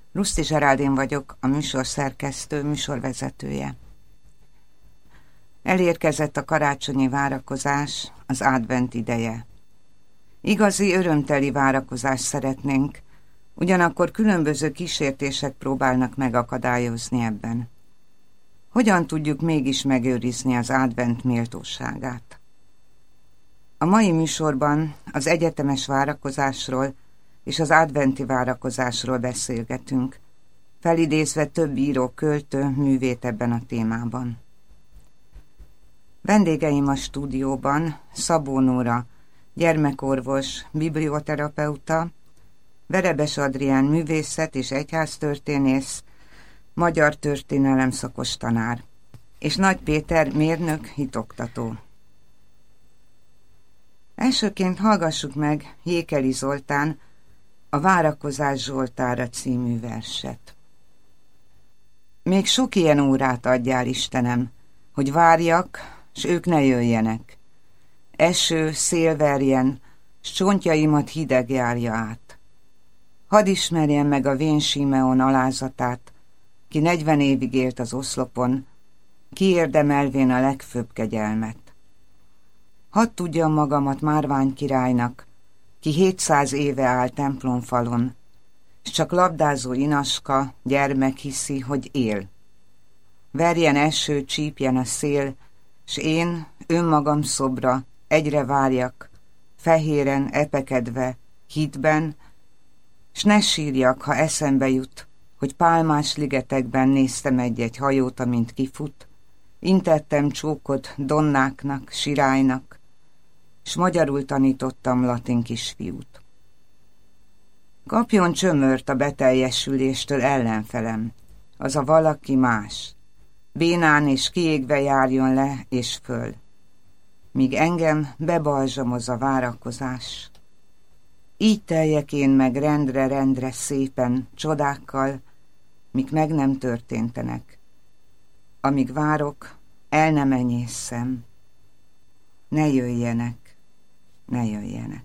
Ruszti Zseráldin vagyok, a műsorszerkesztő, műsorvezetője. Elérkezett a karácsonyi várakozás, az advent ideje. Igazi, örömteli várakozást szeretnénk, ugyanakkor különböző kísértések próbálnak megakadályozni ebben. Hogyan tudjuk mégis megőrizni az advent méltóságát? A mai műsorban az egyetemes várakozásról és az adventi várakozásról beszélgetünk, felidézve több író, költő, művét ebben a témában. Vendégeim a stúdióban Szabó Nóra, gyermekorvos, biblioterapeuta, Verebes Adrián művészet és egyháztörténész, magyar történelem szakos tanár, és Nagy Péter mérnök, hitoktató. Elsőként hallgassuk meg Jékeli Zoltán a Várakozás Zsoltára című verset. Még sok ilyen órát adjál, Istenem, hogy várjak, s ők ne jöjjenek. Eső, szél verjen, s csontjaimat hideg járja át. Hadd ismerjen meg a vén Simeon alázatát, ki 40 évig élt az oszlopon, kiérdemelvén a legfőbb kegyelmet. Hadd tudjam magamat Márvány királynak, ki 700 éve áll templomfalon, s csak labdázó inaska, gyermek hiszi, hogy él. Verjen eső, csípjen a szél, s én, önmagam szobra, egyre várjak, fehéren, epekedve, hitben, s ne sírjak, ha eszembe jut, hogy pálmás ligetekben néztem egy-egy hajót, amint kifut, intettem csókot donnáknak, sirálynak, s magyarul tanítottam latin kisfiút. Kapjon csömört a beteljesüléstől ellenfelem, az a valaki más, bénán és kiégve járjon le és föl, míg engem bebalzsamoz a várakozás. Így teljek én meg rendre szépen, csodákkal, míg meg nem történtenek. Amíg várok, el nem enyészem. Ne jöjjenek, ne jöjjenek.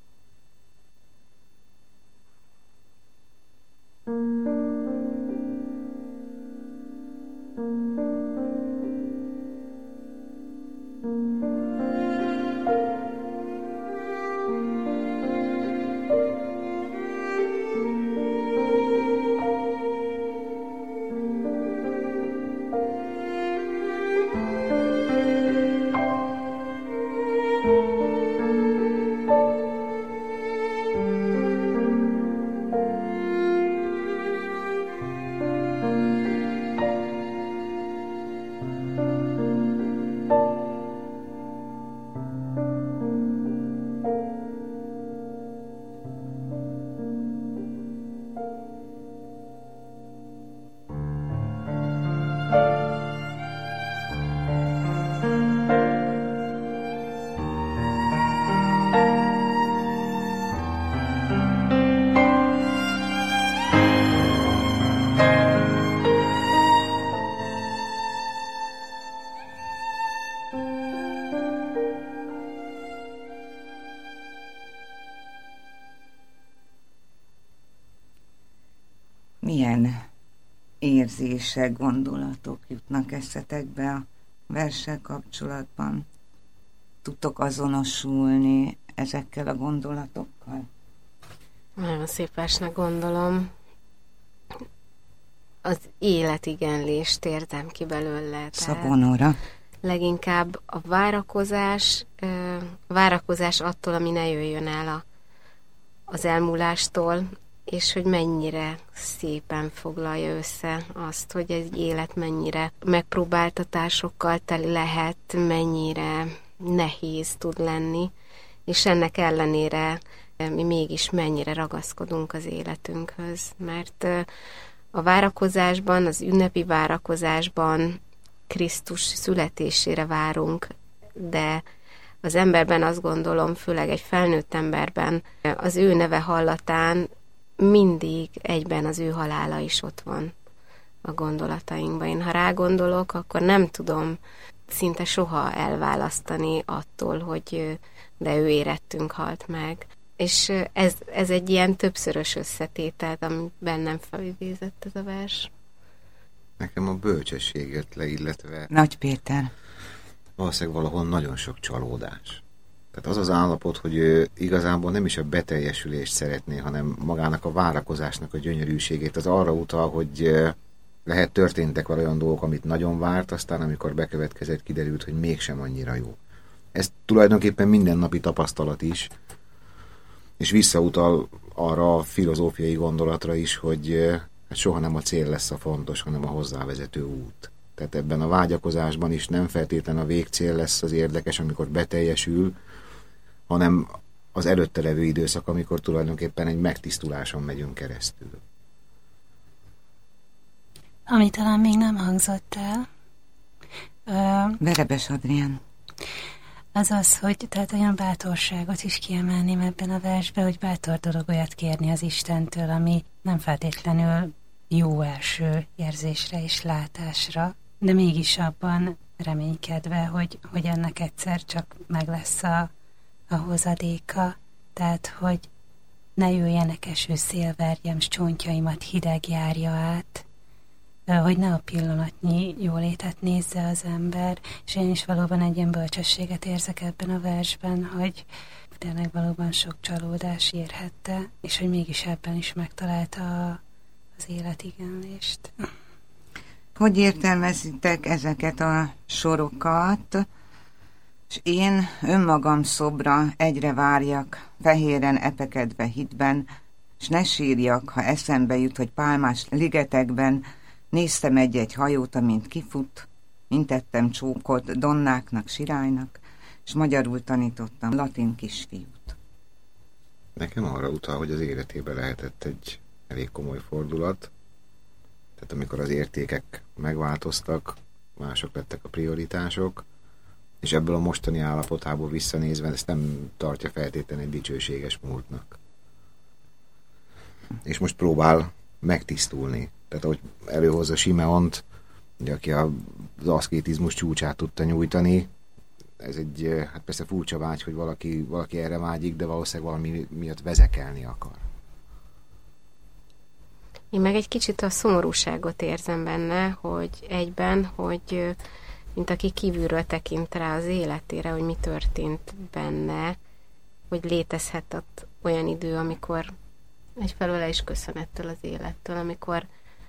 Milyen érzések, gondolatok jutnak eszetekbe a verssel kapcsolatban? Tudtok azonosulni ezekkel a gondolatokkal? Nagyon szép versnek gondolom. Az életigenlést érzem ki belőle. Szabó Nóra. Leginkább a várakozás attól, ami ne jöjjön el az elmúlástól, és hogy mennyire szépen foglalja össze azt, hogy egy élet mennyire megpróbáltatásokkal teli lehet, mennyire nehéz tud lenni, és ennek ellenére mi mégis mennyire ragaszkodunk az életünkhöz. Mert a várakozásban, az ünnepi várakozásban Krisztus születésére várunk, de az emberben azt gondolom, főleg egy felnőtt emberben, az ő neve hallatán mindig egyben az ő halála is ott van a gondolatainkban. Én ha rágondolok, akkor nem tudom szinte soha elválasztani attól, hogy de ő érettünk halt meg. És ez egy ilyen többszörös összetétel, ami bennem felidézett ez a vers. Nekem a bölcsesség jött le, illetve Nagy Péter. valószínűleg valahol nagyon sok csalódás. Tehát az az állapot, hogy ő igazából nem is a beteljesülést szeretné, hanem magának a várakozásnak a gyönyörűségét. Az arra utal, hogy lehet történtek olyan dolgok, amit nagyon várt, aztán amikor bekövetkezett, kiderült, hogy mégsem annyira jó. Ez tulajdonképpen mindennapi tapasztalat is, és visszautal arra a filozófiai gondolatra is, hogy soha nem a cél lesz a fontos, hanem a hozzávezető út. Tehát ebben a vágyakozásban is nem feltétlen a végcél lesz az érdekes, amikor beteljesül, hanem az előtte levő időszak, amikor tulajdonképpen egy megtisztuláson megyünk keresztül. Ami talán még nem hangzott el, Verebes Adrián. az, hogy tehát olyan bátorságot is kiemelném ebben a versben, hogy bátor dolog olyat kérni az Istentől, ami nem feltétlenül jó első érzésre és látásra, de mégis abban reménykedve, hogy ennek egyszer csak meg lesz a hozadéka, tehát hogy ne jöjjenek eső szélverjem, s csontjaimat hideg járja át, hogy ne a pillanatnyi jólétet nézze az ember, és én is valóban egy ilyen bölcsességet érzek ebben a versben, hogy tényleg valóban sok csalódás érhette, és hogy mégis ebben is megtalálta az életigenlést. Hogy értelmezitek ezeket a sorokat? És én önmagam szobra egyre várjak, fehéren epekedve hitben, s ne sírjak, ha eszembe jut, hogy pálmás ligetekben néztem egy-egy hajót, amint kifut, intettem csókot donnáknak, sirálynak, és magyarul tanítottam latin kisfiút. Nekem arra utal, hogy az életében lehetett egy elég komoly fordulat, tehát amikor az értékek megváltoztak, mások lettek a prioritások, és ebből a mostani állapotából visszanézve ezt nem tartja feltétlenül egy dicsőséges múltnak. És most próbál megtisztulni. Tehát ahogy előhozza Simeont, ugye, aki az aszkétizmus csúcsát tudta nyújtani, ez egy, hát persze furcsa vágy, hogy valaki erre vágyik, de valószínűleg valami miatt vezekelni akar. Én meg egy kicsit a szomorúságot érzem benne, hogy egyben, hogy mint aki kívülről tekint rá az életére, hogy mi történt benne, hogy létezhetett olyan idő, amikor egyfelől is köszönettől az élettől, amikor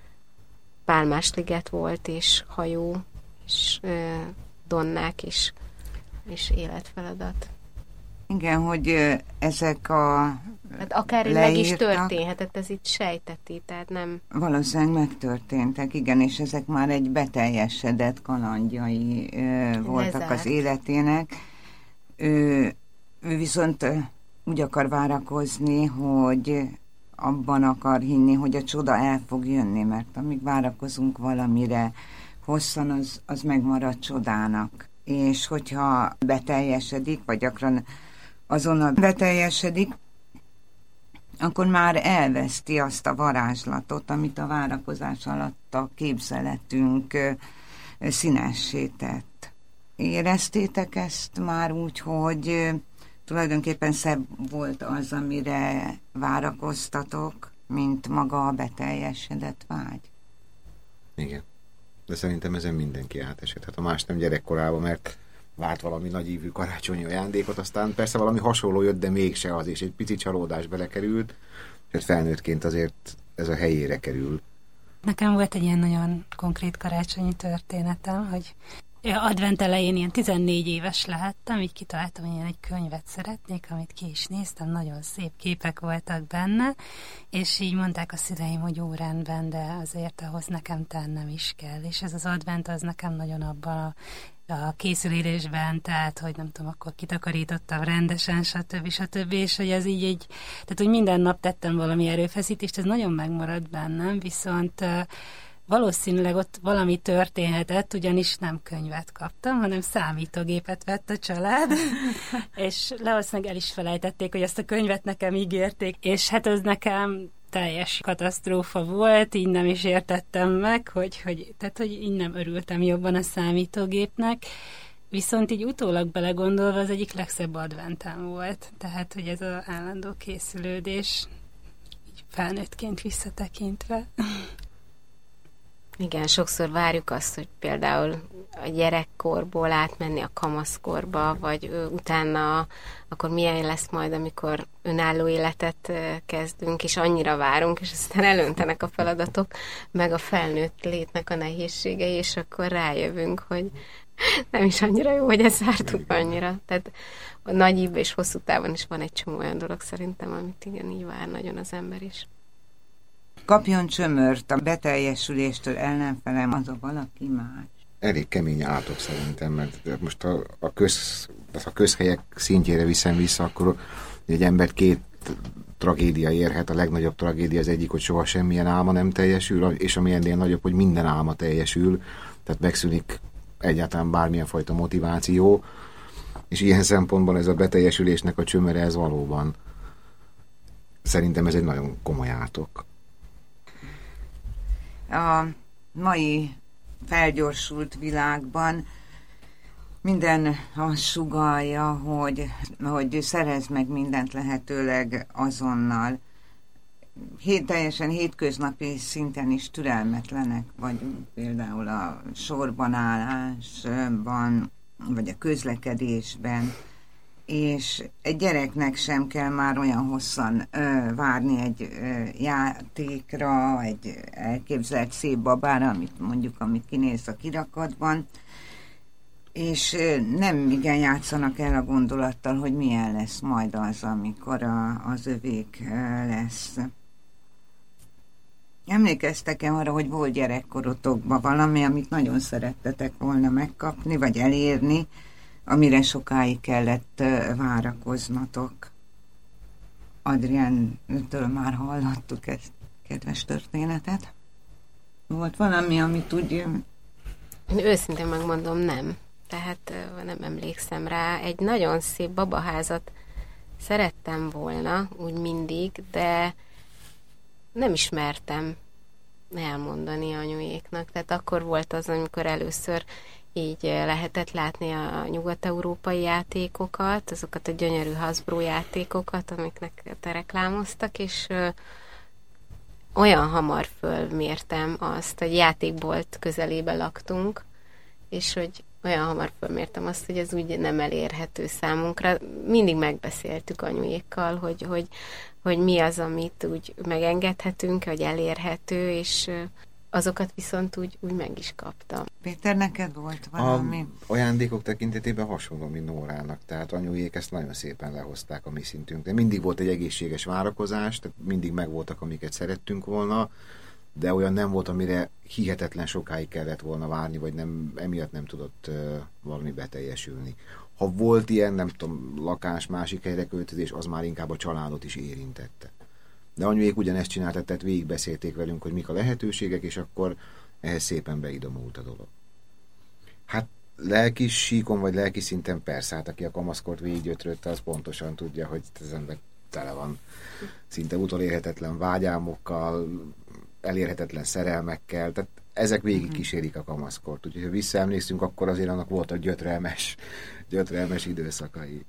pálmásliget volt, és hajó, és donnák, és életfeladat. Igen, hogy ezek a hát akár meg is történhetett, ez itt sejteti, tehát nem... Valószínűleg megtörténtek, igen, és ezek már egy beteljesedett kalandjai voltak az életének. Ő viszont úgy akar várakozni, hogy abban akar hinni, hogy a csoda el fog jönni, mert amíg várakozunk valamire hosszan, az megmarad csodának. És hogyha beteljesedik, vagy gyakran azonnal beteljesedik, akkor már elveszti azt a varázslatot, amit a várakozás alatt a képzeletünk színessé tett. Éreztétek ezt már úgy, hogy tulajdonképpen szebb volt az, amire várakoztatok, mint maga a beteljesedett vágy? Igen. De szerintem ezen mindenki átesett. Hát a más nem gyerekkorában, mert várt valami nagyívű karácsonyi ajándékot, aztán persze valami hasonló jött, de mégse az, és egy pici csalódás belekerült, és felnőttként azért ez a helyére kerül. Nekem volt egy ilyen nagyon konkrét karácsonyi történetem, hogy advent elején ilyen 14 éves lehettem, így kitaláltam, hogy ilyen egy könyvet szeretnék, amit ki is néztem, nagyon szép képek voltak benne, és így mondták a szüleim, hogy jó rendben, de azért ahhoz nekem tennem is kell, és ez az advent az nekem nagyon abban a készülésben, tehát, hogy nem tudom, akkor kitakarítottam rendesen, stb. És hogy ez így tehát, hogy minden nap tettem valami erőfeszítést, ez nagyon megmaradt bennem, viszont valószínűleg ott valami történhetett, ugyanis nem könyvet kaptam, hanem számítógépet vett a család, és valószínűleg el is felejtették, hogy ezt a könyvet nekem ígérték, és hát ez nekem teljes katasztrófa volt, így nem is értettem meg, tehát, hogy így nem örültem jobban a számítógépnek, Viszont így utólag belegondolva az egyik legszebb adventem volt. Tehát, hogy ez az állandó készülődés, így felnőttként visszatekintve. Igen, sokszor várjuk azt, hogy például a gyerekkorból átmenni a kamaszkorba, vagy utána akkor milyen lesz majd, amikor önálló életet kezdünk, és annyira várunk, és aztán elöntenek a feladatok, meg a felnőtt létnek a nehézségei, és akkor rájövünk, hogy nem is annyira jó, hogy ezt vártuk annyira. Tehát a nagy ívben és hosszú távon is van egy csomó olyan dolog szerintem, amit igen, így vár nagyon az ember is. Kapjon csömört a beteljesüléstől ellenfelem, az a valaki más. Elég kemény átok szerintem, mert most a közhelyek szintjére viszem vissza, akkor egy embert két tragédia érhet. A legnagyobb tragédia az egyik, hogy soha semmilyen álma nem teljesül, és ami ennél nagyobb, hogy minden álma teljesül, tehát megszűnik egyáltalán bármilyen fajta motiváció, és ilyen szempontból ez a beteljesülésnek a csömere, ez valóban szerintem ez egy nagyon komoly átok. A mai felgyorsult világban minden azt sugallja, hogy szerezd meg mindent lehetőleg azonnal. Teljesen hétköznapi szinten is türelmetlenek vagyunk, például a sorban állásban, vagy a közlekedésben, és egy gyereknek sem kell már olyan hosszan várni egy játékra, egy elképzelt szép babára, amit kinéz a kirakatban, és nem igen játszanak el a gondolattal, hogy milyen lesz majd az, amikor az övék lesz. Emlékeztek-e arra, hogy volt gyerekkorotokban valami, amit nagyon szerettetek volna megkapni, vagy elérni, amire sokáig kellett várakoznatok? Adrián-től már hallhattuk ezt, kedves történetet. Volt valami, amit úgy... Én őszintén megmondom, nem. Tehát nem emlékszem rá. Egy nagyon szép babaházat szerettem volna, úgy mindig, de nem ismertem elmondani anyuéknak. Tehát akkor volt az, amikor először így lehetett látni a nyugat-európai játékokat, azokat a gyönyörű Hasbro játékokat, amiknek te reklámoztak, és olyan hamar fölmértem azt, hogy játékbolt közelébe laktunk, és hogy olyan hamar fölmértem azt, hogy ez úgy nem elérhető számunkra. Mindig megbeszéltük anyuékkal, hogy mi az, amit úgy megengedhetünk, hogy elérhető, és azokat viszont úgy meg is kaptam. Péter, neked volt valami? A ajándékok tekintetében hasonló, mint Nórának. Tehát anyujék ezt nagyon szépen lehozták a mi szintünkre. Mindig volt egy egészséges várakozás, tehát mindig megvoltak, amiket szerettünk volna, de olyan nem volt, amire hihetetlen sokáig kellett volna várni, vagy emiatt nem tudott valami beteljesülni. Ha volt ilyen, nem tudom, lakás, másik helyre költözés, az már inkább a családot is érintette. De anyuék ugyanezt csináltak, tehát végigbeszélték velünk, hogy mik a lehetőségek, és akkor ehhez szépen beidomult a dolog. Hát lelki síkon, vagy lelki szinten persze, hát aki a kamaszkort végiggyötrötte, az pontosan tudja, hogy az ember tele van szinte utolérhetetlen vágyálmokkal, elérhetetlen szerelmekkel, tehát ezek végig kísérik a kamaszkort. Úgyhogy ha visszaemlékszünk, akkor azért annak voltak gyötrelmes időszakai.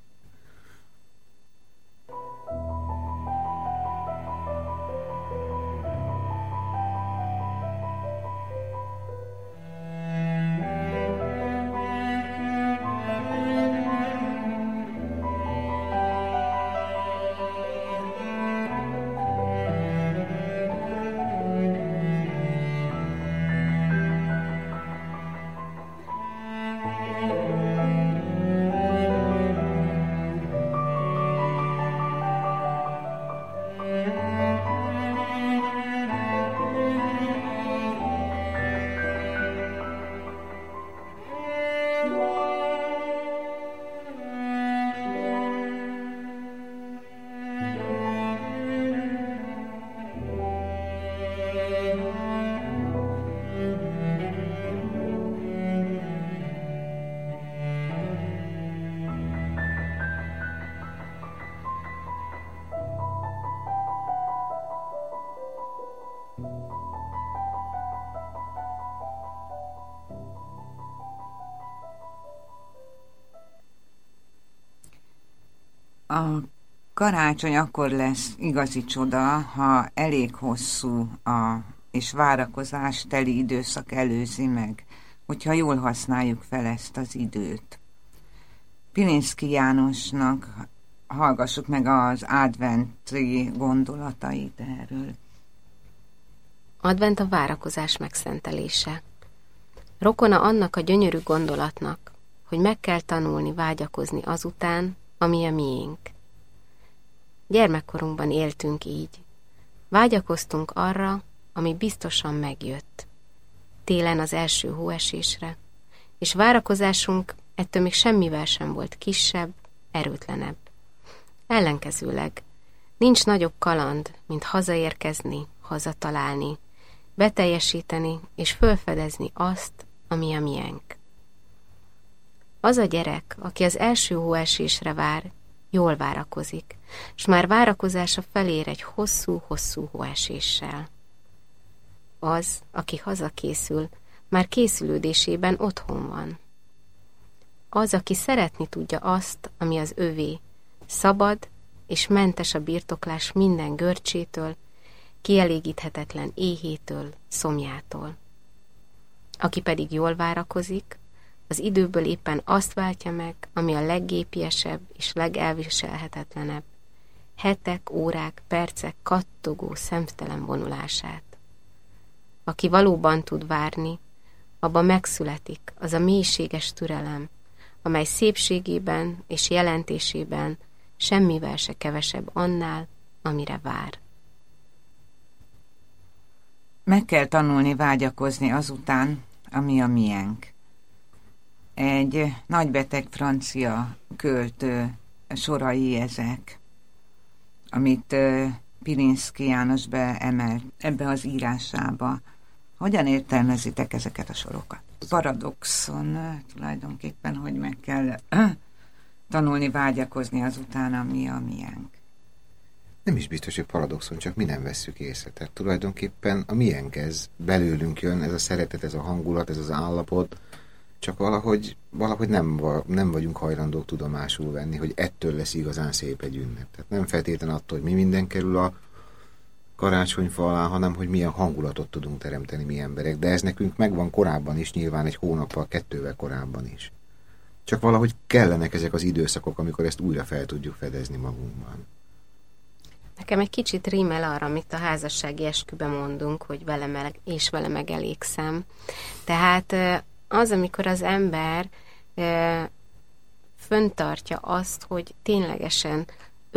A karácsony akkor lesz igazi csoda, ha elég hosszú és várakozás teli időszak előzi meg, hogyha jól használjuk fel ezt az időt. Pilinszky Jánosnak hallgassuk meg az adventi gondolatait erről. Advent a várakozás megszentelése. Rokona annak a gyönyörű gondolatnak, hogy meg kell tanulni vágyakozni azután, ami a miénk. Gyermekkorunkban éltünk így. Vágyakoztunk arra, ami biztosan megjött. Télen az első hóesésre, és várakozásunk ettől még semmivel sem volt kisebb, erőtlenebb. Ellenkezőleg, nincs nagyobb kaland, mint hazaérkezni, hazatalálni, beteljesíteni és fölfedezni azt, ami a miénk. Az a gyerek, aki az első hóesésre vár, jól várakozik, s már várakozása felér egy hosszú-hosszú hóeséssel. Az, aki hazakészül, már készülődésében otthon van. Az, aki szeretni tudja azt, ami az övé, szabad és mentes a birtoklás minden görcsétől, kielégíthetetlen éhétől, szomjától. Aki pedig jól várakozik, az időből éppen azt váltja meg, ami a leggépiesebb és legelviselhetetlenebb, hetek, órák, percek kattogó, szemtelen vonulását. Aki valóban tud várni, abban megszületik az a mélységes türelem, amely szépségében és jelentésében semmivel se kevesebb annál, amire vár. Meg kell tanulni vágyakozni azután, ami a miénk. Egy nagybeteg francia költő sorai ezek, amit Pilinszky János beemelt ebbe az írásába. Hogyan értelmezitek ezeket a sorokat? Paradoxon tulajdonképpen, hogy meg kell tanulni vágyakozni azután, ami a miénk. Nem is biztos, hogy paradoxon, csak mi nem vesszük észre. Tehát tulajdonképpen a miénk ez, belőlünk jön, ez a szeretet, ez a hangulat, ez az állapot, csak valahogy nem vagyunk hajlandók tudomásul venni, hogy ettől lesz igazán szép egy ünnep. Tehát nem feltétlen attól, hogy mi minden kerül a karácsonyfa alá, hanem hogy milyen hangulatot tudunk teremteni mi emberek. De ez nekünk megvan korábban is, nyilván egy hónappal, 2-vel korábban is. Csak valahogy kellenek ezek az időszakok, amikor ezt újra fel tudjuk fedezni magunkban. Nekem egy kicsit rímel arra, amit a házassági esküben mondunk, hogy vele megelégszem. Tehát az, amikor az ember föntartja azt, hogy ténylegesen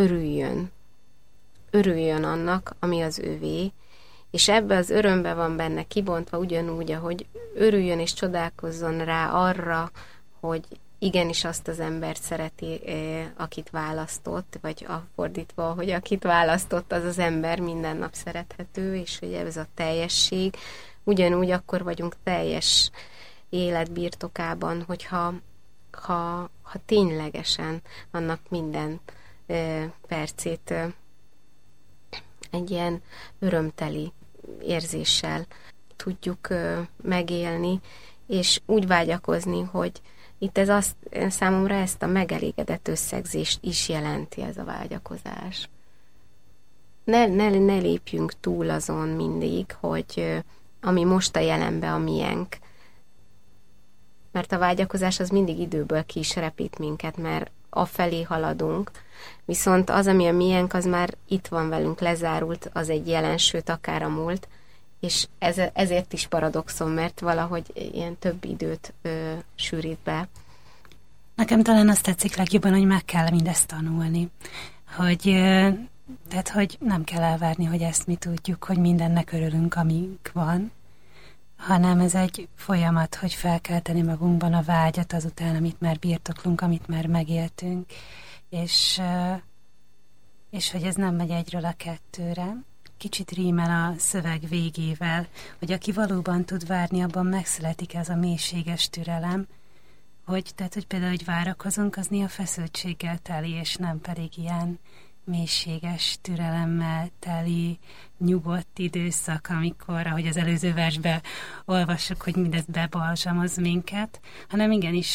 örüljön annak, ami az övé, és ebbe az örömbe van benne kibontva ugyanúgy, ahogy örüljön és csodálkozzon rá arra, hogy igenis azt az embert szereti, akit választott, vagy fordítva, hogy akit választott, az az ember minden nap szerethető, és hogy ez a teljesség, ugyanúgy akkor vagyunk teljes élet birtokában, hogyha ténylegesen annak minden percét egy ilyen örömteli érzéssel tudjuk megélni, és úgy vágyakozni, hogy itt ez számomra ezt a megelégedett összegzést is jelenti ez a vágyakozás. Ne lépjünk túl azon mindig, hogy ami most a jelenben a miénk, mert a vágyakozás az mindig időből ki is repít minket, mert afelé haladunk, viszont az, ami a miénk, az már itt van velünk, lezárult, az egy jelen, sőt akár a múlt, és ezért is paradoxon, mert valahogy ilyen több időt sűrít be. Nekem talán azt tetszik legjobban, hogy meg kell mindezt tanulni, tehát, hogy nem kell elvárni, hogy ezt mi tudjuk, hogy mindennek örülünk, amink van, hanem ez egy folyamat, hogy fel kell tenni magunkban a vágyat azután, amit már birtoklunk, amit már megéltünk, és hogy ez nem megy egyről a kettőre. Kicsit rímel a szöveg végével, hogy aki valóban tud várni, abban megszületik ez a mélységes türelem, hogy például, hogy várakozunk, az néha feszültséggel teli, és nem pedig ilyen mélységes türelemmel teli, nyugodt időszak, amikor, ahogy az előző versben olvassuk, hogy mindez bebalzsamoz minket, hanem igenis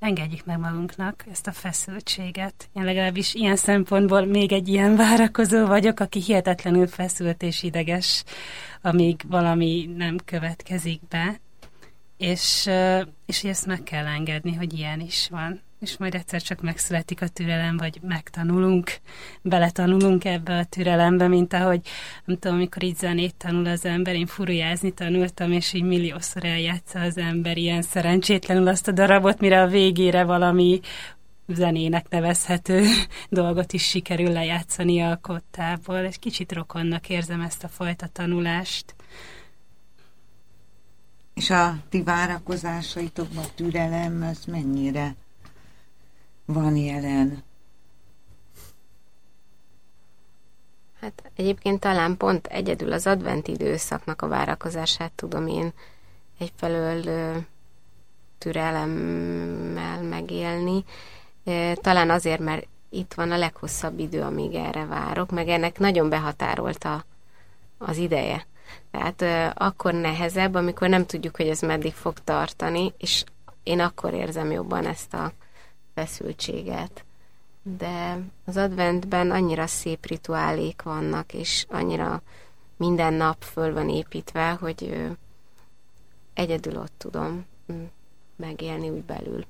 engedjük meg magunknak ezt a feszültséget. Én legalábbis ilyen szempontból még egy ilyen várakozó vagyok, aki hihetetlenül feszült és ideges, amíg valami nem következik be. És hogy ezt meg kell engedni, hogy ilyen is van. És majd egyszer csak megszületik a türelem, vagy beletanulunk ebbe a türelembe, mint ahogy, nem tudom, amikor így zenét tanul az ember, én furujázni tanultam, és így milliószor eljátsza az ember ilyen szerencsétlenül azt a darabot, mire a végére valami zenének nevezhető dolgot is sikerül lejátszani a kottából, és kicsit rokonnak érzem ezt a fajta tanulást. És a ti várakozásaitokban a türelem, az mennyire van jelen? Hát egyébként talán pont egyedül az advent időszaknak a várakozását tudom én egyfelől türelemmel megélni. Talán azért, mert itt van a leghosszabb idő, amíg erre várok, meg ennek nagyon behatárolta az ideje. Tehát akkor nehezebb, amikor nem tudjuk, hogy ez meddig fog tartani, és én akkor érzem jobban ezt a feszültséget. De az adventben annyira szép rituálék vannak, és annyira minden nap föl van építve, hogy egyedül ott tudom megélni úgy belül.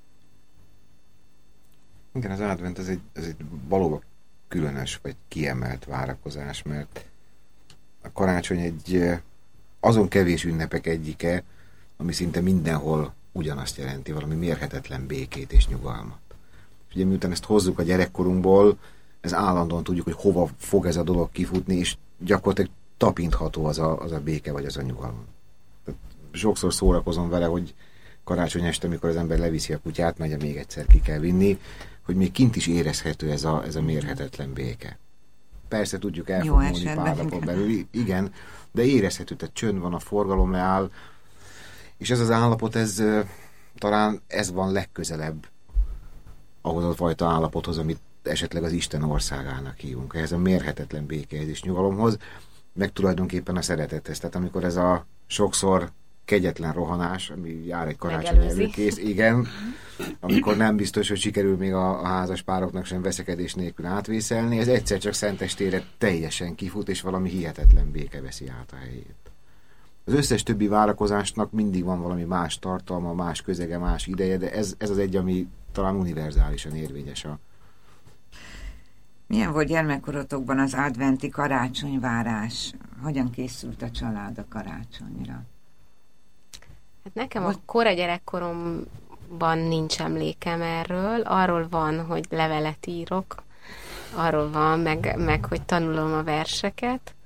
Igen, az advent ez egy valóban különös vagy kiemelt várakozás, mert a karácsony egy azon kevés ünnepek egyike, ami szinte mindenhol ugyanazt jelenti, valami mérhetetlen békét és nyugalmat. Ugye miután ezt hozzuk a gyerekkorunkból, ez állandóan tudjuk, hogy hova fog ez a dolog kifutni, és gyakorlatilag tapintható az a béke vagy az a nyugalom. Tehát sokszor szórakozom vele, hogy karácsony este, amikor az ember leviszi a kutyát, mert még egyszer ki kell vinni, hogy még kint is érezhető ez a mérhetetlen béke. Persze tudjuk elfogni pár napon belül, igen, de érezhető, tehát csönd van, a forgalom leáll, és ez az állapot, talán ez van legközelebb ahhoz a fajta állapothoz, amit esetleg az Isten országának hívunk, ehhez a mérhetetlen békéhez és nyugalomhoz, meg tulajdonképpen a szeretethez. Tehát amikor ez a sokszor kegyetlen rohanás, ami jár egy karácsony előkész, igen, amikor nem biztos, hogy sikerül még a házas pároknak sem veszekedés nélkül átvészelni, ez egyszer csak szentestére teljesen kifut, és valami hihetetlen béke veszi át a helyét. Az összes többi várakozásnak mindig van valami más tartalma, más közege, más ideje, de ez az egy, ami talán univerzálisan érvényes. Milyen volt gyermekkorotokban az adventi karácsonyvárás? Hogyan készült a család a karácsonyra? Hát nekem a kora gyerekkoromban nincs emlékem erről. Arról van, hogy levelet írok, arról van, meg hogy tanulom a verseket.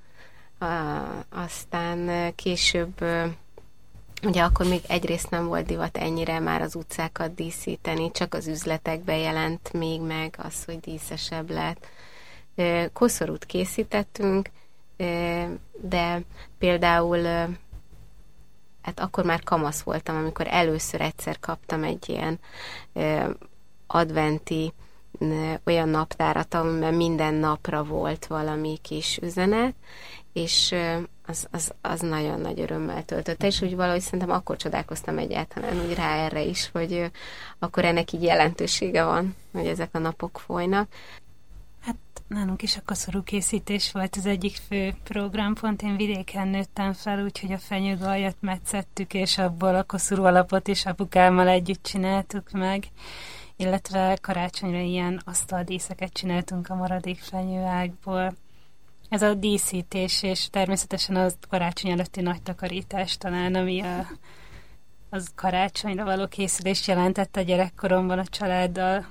Aztán később, ugye akkor még egyrészt nem volt divat ennyire már az utcákat díszíteni, csak az üzletekben jelent még meg az, hogy díszesebb lett. Koszorút készítettünk, de például hát akkor már kamasz voltam, amikor először egyszer kaptam egy ilyen adventi olyan naptárat, amiben minden napra volt valami kis üzenet, és az nagyon nagy örömmel töltötte, és úgy valahogy szerintem akkor csodálkoztam egyáltalán úgy rá erre is, hogy akkor ennek így jelentősége van, hogy ezek a napok folynak. Hát nálunk is a koszorúkészítés volt az egyik fő programpont. Én vidéken nőttem fel, úgyhogy a fenyőgaljat metszettük, és abból a koszorú alapot is apukámmal együtt csináltuk meg, illetve karácsonyra ilyen asztaldíszeket csináltunk a maradék fenyőágból. Ez a díszítés, és természetesen az karácsony előtti nagy takarítás talán, ami az karácsonyra való készülést jelentette a gyerekkoromban a családdal.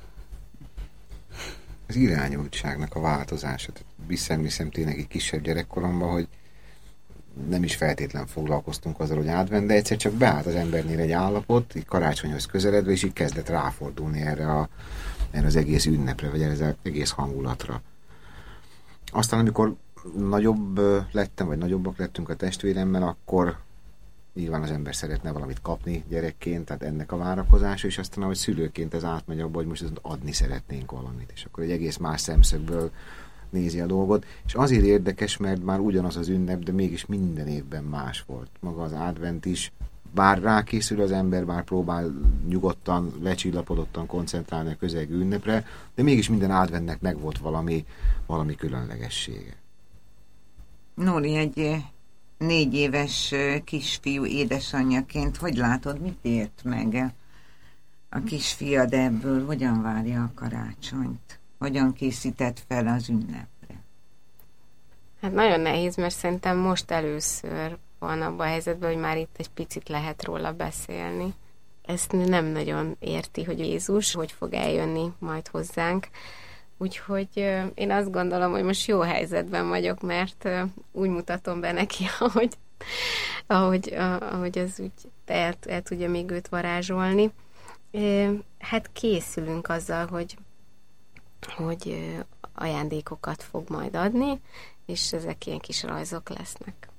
Az irányultságnak a változása. Viszem tényleg egy kisebb gyerekkoromban, hogy nem is feltétlen foglalkoztunk azzal, hogy advent, de egyszer csak beállt az embernél egy állapot, így karácsonyhoz közeledve, és így kezdett ráfordulni erre az egész ünnepre, vagy erre az egész hangulatra. Aztán, amikor nagyobb lettem, vagy nagyobbak lettünk a testvéremmel, akkor nyilván az ember szeretne valamit kapni gyerekként, tehát ennek a várakozása, és aztán, ahogy szülőként ez átmegy abba, hogy most adni szeretnénk valamit, és akkor egy egész más szemszögből nézi a dolgot, és azért érdekes, mert már ugyanaz az ünnep, de mégis minden évben más volt. Maga az advent is bár rákészül az ember, bár próbál nyugodtan, lecsillapodottan koncentrálni a közegű ünnepre, de mégis minden adventnek megvolt valami különlegessége. Nóri, egy 4 éves kisfiú édesanyjaként, hogy látod, mit ért meg a kisfiad ebből? Hogyan várja a karácsonyt? Hogyan készített fel az ünnepre? Hát nagyon nehéz, mert szerintem most először van abban a helyzetben, hogy már itt egy picit lehet róla beszélni. Ezt nem nagyon érti, hogy Jézus hogy fog eljönni majd hozzánk. Úgyhogy én azt gondolom, hogy most jó helyzetben vagyok, mert úgy mutatom be neki, ahogy az úgy el tudja még őt varázsolni. Hát készülünk azzal, hogy ajándékokat fog majd adni, és ezek ilyen kis rajzok lesznek.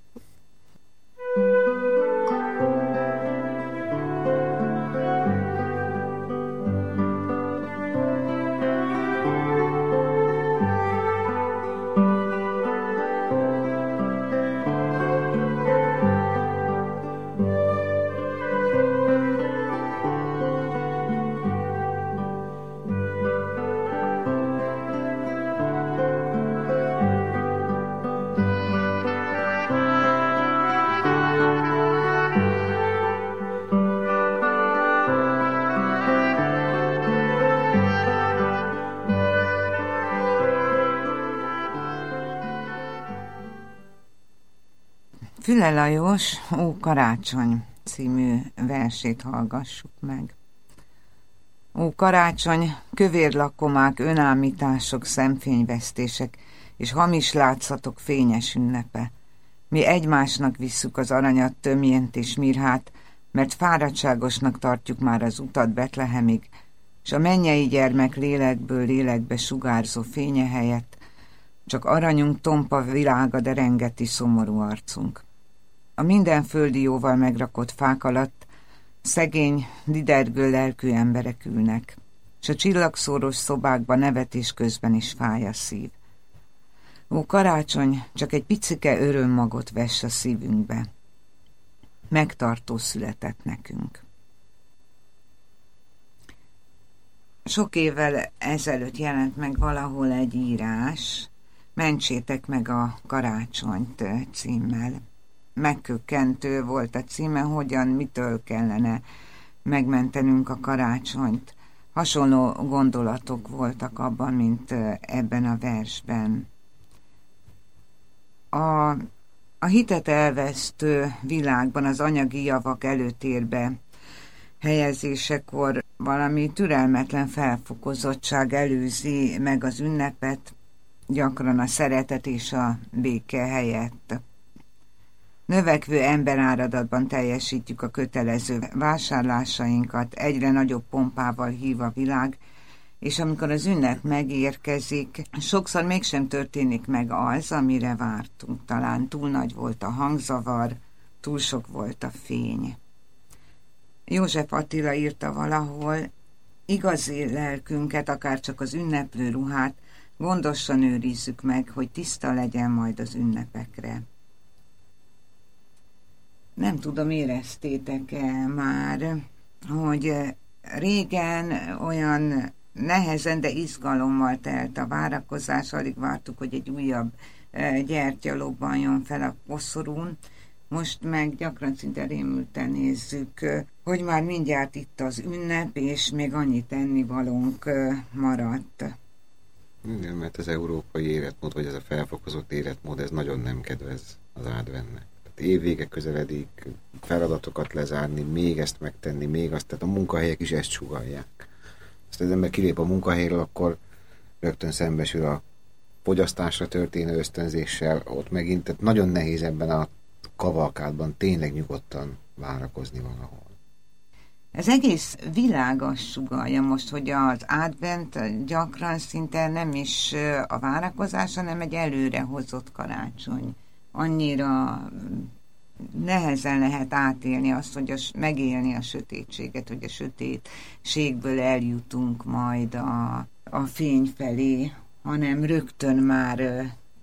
Füle Lajos Ó karácsony című versét hallgassuk meg. Ó karácsony, kövér lakomák, önállítások, szemfényvesztések és hamis látszatok fényes ünnepe. Mi egymásnak visszük az aranyat, tömjent és mirhát, mert fáradtságosnak tartjuk már az utat Betlehemig, s a mennyei gyermek lélekből lélekbe sugárzó fénye helyett csak aranyunk tompa világa derengeti szomorú arcunk. A minden földi jóval megrakott fák alatt szegény, didergő lelkű emberek ülnek, s a csillagszóros szobákban nevetés közben is fáj a szív. Ó karácsony, csak egy picike örömmagot vess a szívünkbe. Megtartó született nekünk. Sok évvel ezelőtt jelent meg valahol egy írás, Mentsétek meg a karácsonyt címmel. Megkökkentő volt a címe, mitől kellene megmentenünk a karácsonyt. Hasonló gondolatok voltak abban, mint ebben a versben. A hitet elvesztő világban az anyagi javak előtérbe helyezésekor valami türelmetlen felfokozottság előzi meg az ünnepet, gyakran a szeretet és a béke helyett. Növekvő emberáradatban teljesítjük a kötelező vásárlásainkat, egyre nagyobb pompával hív a világ, és amikor az ünnep megérkezik, sokszor mégsem történik meg az, amire vártunk. Talán túl nagy volt a hangzavar, túl sok volt a fény. József Attila írta valahol, igazi lelkünket, akár csak az ünneplő ruhát, gondosan őrizzük meg, hogy tiszta legyen majd az ünnepekre. Nem tudom, éreztétek-e már, hogy régen olyan nehezen, de izgalommal telt a várakozás, alig vártuk, hogy egy újabb gyertya lobbanjon fel a koszorún. Most meg gyakran szinte rémülten nézzük, hogy már mindjárt itt az ünnep, és még annyi tennivalónk maradt. Igen, mert az európai életmód, vagy ez a felfokozott életmód, ez nagyon nem kedvez az adventnek. Évvége közeledik, feladatokat lezárni, még ezt megtenni, még azt, tehát a munkahelyek is ezt sugallják. Azt az ember kilép a munkahelyről, akkor rögtön szembesül a fogyasztásra történő ösztönzéssel, ott megint, tehát nagyon nehéz ebben a kavalkádban tényleg nyugodtan várakozni valahol. Ez egész világ azt sugallja most, hogy az advent gyakran szinte nem is a várakozás, hanem egy előrehozott karácsony. Annyira nehezen lehet átélni azt, hogy megélni a sötétséget, hogy a sötétségből eljutunk majd a fény felé, hanem rögtön már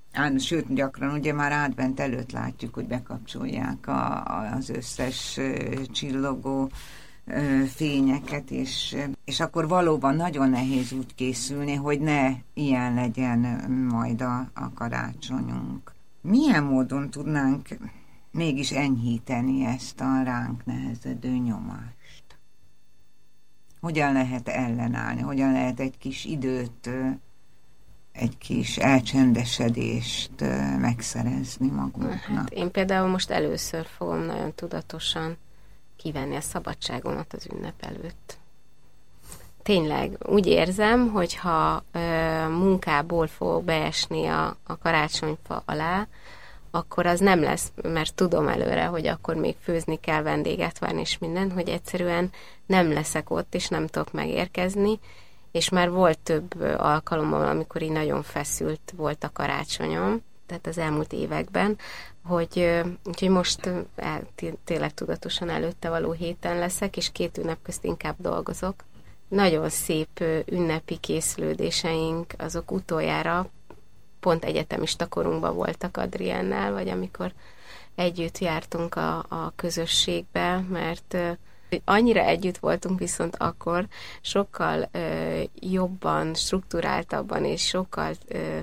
Sőt, gyakran ugye már advent előtt látjuk, hogy bekapcsolják az összes csillogó fényeket, és akkor valóban nagyon nehéz úgy készülni, hogy ne ilyen legyen majd a karácsonyunk. Milyen módon tudnánk mégis enyhíteni ezt a ránk nehezedő nyomást? Hogyan lehet ellenállni? Hogyan lehet egy kis időt, egy kis elcsendesedést megszerezni magunknak? Hát én például most először fogom nagyon tudatosan kivenni a szabadságomat az ünnep előtt. Tényleg úgy érzem, hogy ha munkából fogok beesni a karácsonyfa alá, akkor az nem lesz, mert tudom előre, hogy akkor még főzni kell, vendéget várni és minden, hogy egyszerűen nem leszek ott, és nem tudok megérkezni, és már volt több alkalommal, amikor így nagyon feszült volt a karácsonyom, tehát az elmúlt években, úgyhogy most tényleg tudatosan előtte való héten leszek, és 2 ünnep közt inkább dolgozok. Nagyon szép ünnepi készülődéseink, azok utoljára pont egyetemista korunkban voltak Adriennel, vagy amikor együtt jártunk a közösségbe, mert annyira együtt voltunk, viszont akkor sokkal jobban, strukturáltabban és sokkal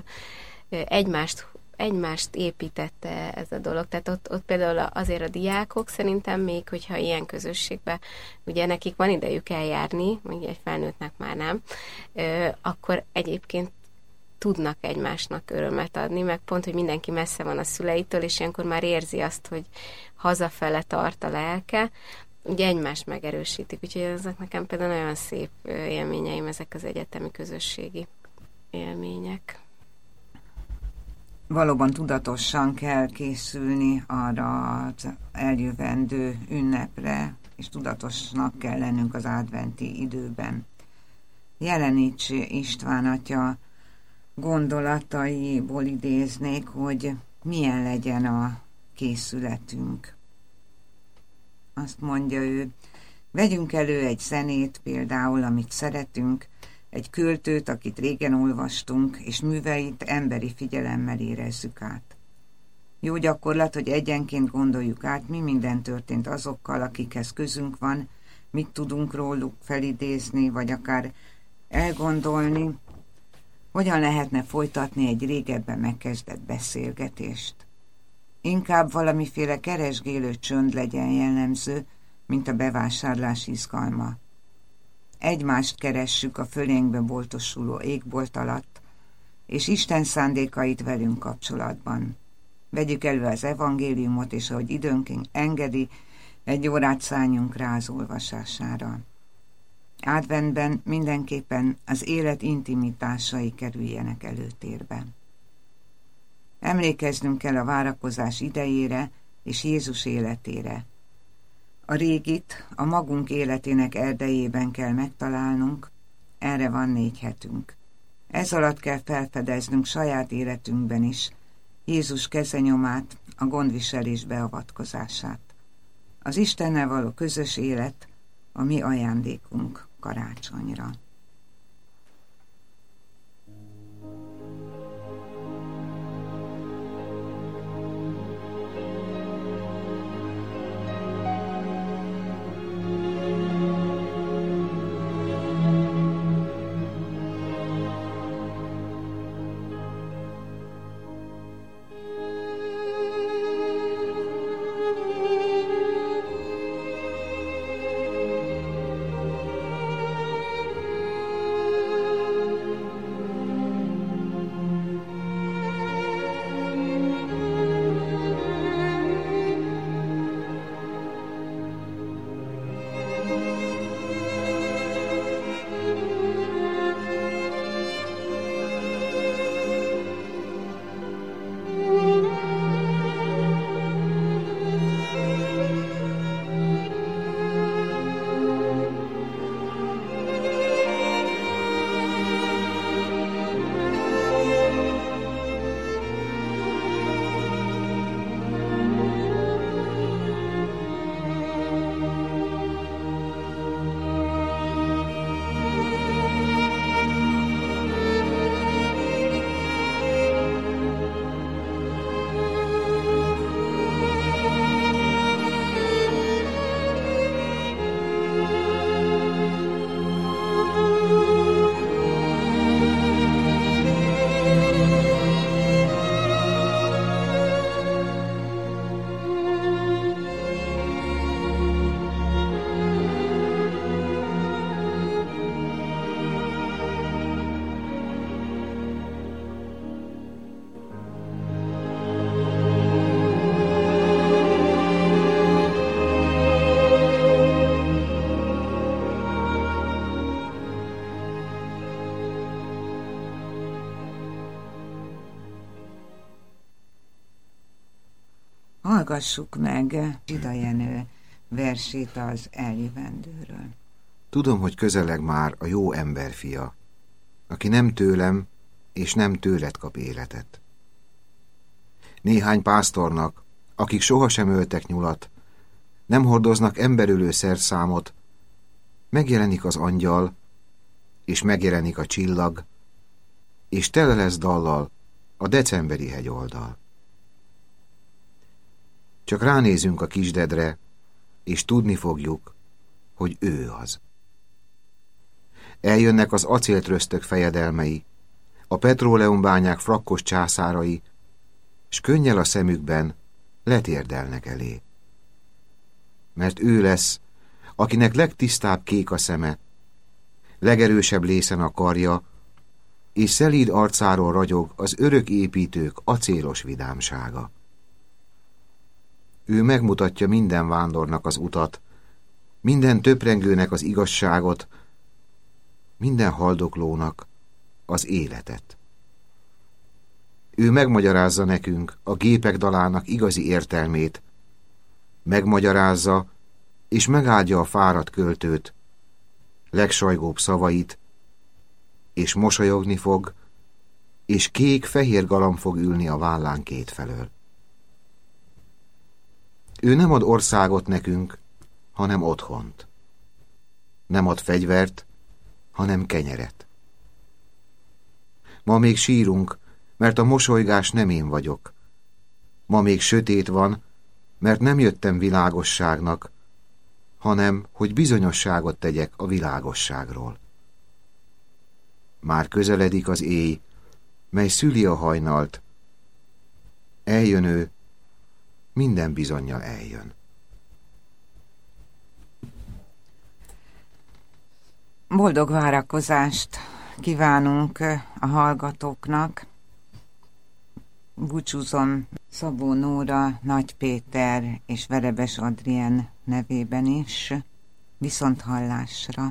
egymást építette ez a dolog. Tehát ott például azért a diákok szerintem még, hogyha ilyen közösségben, ugye nekik van idejük eljárni, mondjuk egy felnőttnek már nem, akkor egyébként tudnak egymásnak örömet adni, meg pont, hogy mindenki messze van a szüleitől, és ilyenkor már érzi azt, hogy hazafele tart a lelke, ugye egymást megerősítik, úgyhogy ezek nekem például nagyon szép élményeim, ezek az egyetemi közösségi élmények. Valóban tudatosan kell készülni arra az eljövendő ünnepre, és tudatosnak kell lennünk az adventi időben. Jelenics István atya gondolataiból idéznék, hogy milyen legyen a készületünk. Azt mondja ő, vegyünk elő egy zenét például, amit szeretünk, egy költőt, akit régen olvastunk, és műveit emberi figyelemmel érezzük át. Jó gyakorlat, hogy egyenként gondoljuk át, mi minden történt azokkal, akikhez közünk van, mit tudunk róluk felidézni, vagy akár elgondolni, hogyan lehetne folytatni egy régebben megkezdett beszélgetést. Inkább valamiféle keresgélő csönd legyen jellemző, mint a bevásárlás izgalma. Egymást keressük a fölénkbe boltosuló égbolt alatt, és Isten szándékait velünk kapcsolatban. Vegyük elő az evangéliumot, és ahogy időnként engedi, 1 órát szálljunk rá az olvasására. Adventben mindenképpen az élet intimitásai kerüljenek előtérbe. Emlékeznünk kell a várakozás idejére és Jézus életére. A régit a magunk életének erdejében kell megtalálnunk, erre van 4 hetünk. Ez alatt kell felfedeznünk saját életünkben is Jézus kezenyomát, a gondviselés beavatkozását. Az Istennel való közös élet a mi ajándékunk karácsonyra. hallgassuk meg Zsida Jenő versét az eljövendőről. Tudom, hogy közeleg már a jó ember fia, aki nem tőlem és nem tőled kap életet. Néhány pásztornak, akik sohasem öltek nyulat, nem hordoznak emberölő szerszámot, megjelenik az angyal, és megjelenik a csillag, és tele lesz dallal a decemberi hegyoldal. Csak ránézünk a kisdedre, és tudni fogjuk, hogy ő az. Eljönnek az acéltröztök fejedelmei, a petróleumbányák frakkos császárai, s könnyel a szemükben letérdelnek elé. Mert ő lesz, akinek legtisztább kék a szeme, legerősebb lészen a karja, és szelíd arcáról ragyog az örök építők acélos vidámsága. Ő megmutatja minden vándornak az utat, minden töprengőnek az igazságot, minden haldoklónak az életet. Ő megmagyarázza nekünk a gépek dalának igazi értelmét, megmagyarázza és megáldja a fáradt költőt, legsajgóbb szavait, és mosolyogni fog, és kék-fehér galamb fog ülni a vállán kétfelől. Ő nem ad országot nekünk, hanem otthont. Nem ad fegyvert, hanem kenyeret. Ma még sírunk, mert a mosolygás nem én vagyok. Ma még sötét van, mert nem jöttem világosságnak, hanem hogy bizonyosságot tegyek a világosságról. Már közeledik az éj, mely szüli a hajnalt. Eljön ő, minden bizonnyal eljön. Boldog várakozást kívánunk a hallgatóknak. Búcsúzom Szabó Nóra, Nagy Péter és Verebes Adrien nevében is. Viszonthallásra!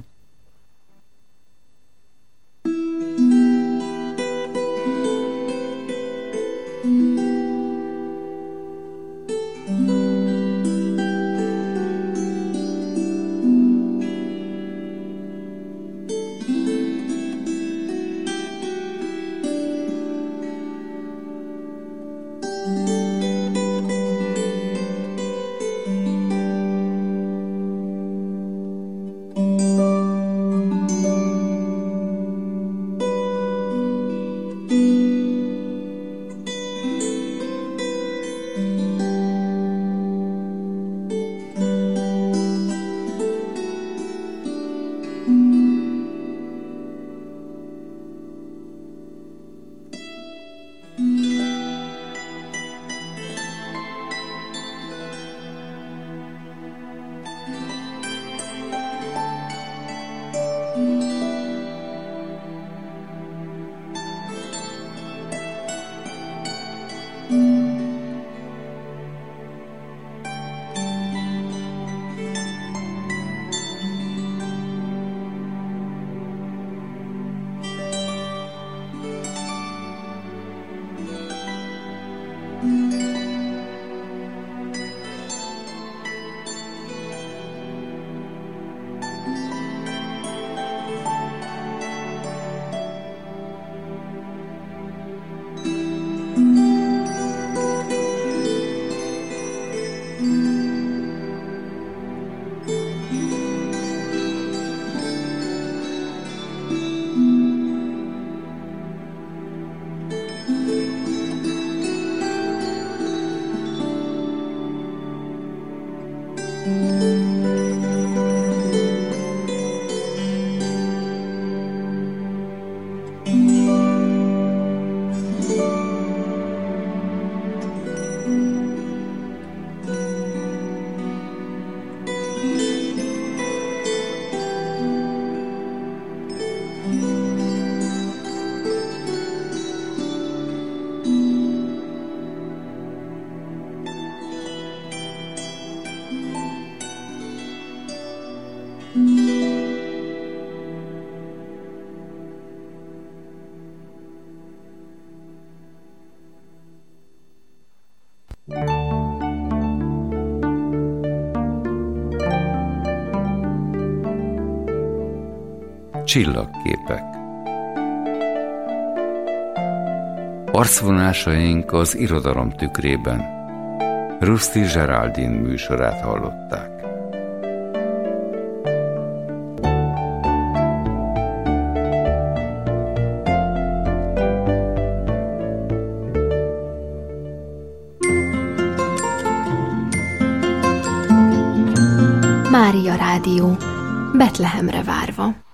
Csillagképek. Arcvonásaink az irodalom tükrében. Rusty Geraldine műsorát hallották. Mária Rádió, Betlehemre várva.